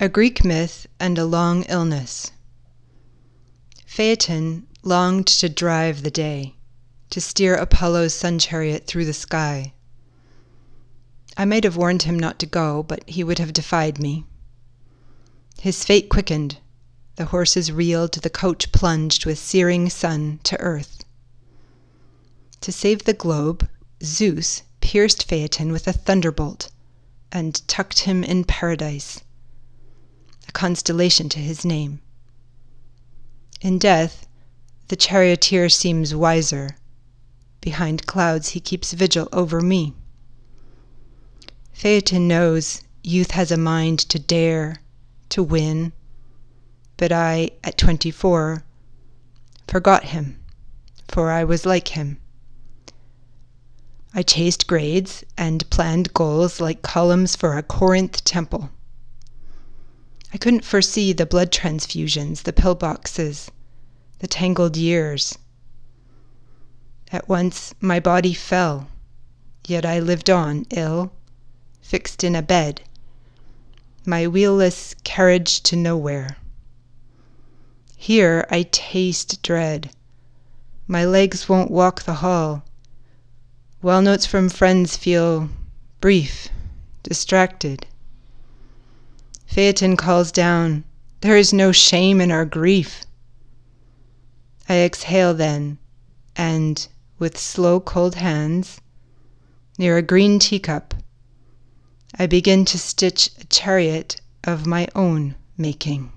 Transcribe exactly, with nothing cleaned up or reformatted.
A Greek Myth and a Long Illness. Phaeton longed to drive the day, to steer Apollo's sun chariot through the sky. I might have warned him not to go, but he would have defied me. His fate quickened. The horses reeled, the coach plunged with searing sun to earth. To save the globe, Zeus pierced Phaeton with a thunderbolt and tucked him in paradise, a constellation to his name. In death, the charioteer seems wiser. Behind clouds he keeps vigil over me. Phaeton knows youth has a mind to dare, to win, but I, at twenty-four, forgot him, for I was like him. I chased grades and planned goals like columns for a Corinth temple. I couldn't foresee the blood transfusions, the pillboxes, the tangled years. At once my body fell, yet I lived on, ill, fixed in a bed, my wheelless carriage to nowhere. Here I taste dread. My legs won't walk the hall. Well notes from friends feel brief, distracted. Phaeton calls down, "There is no shame in our grief." I exhale then, and, with slow cold hands, near a green teacup, I begin to stitch a chariot of my own making.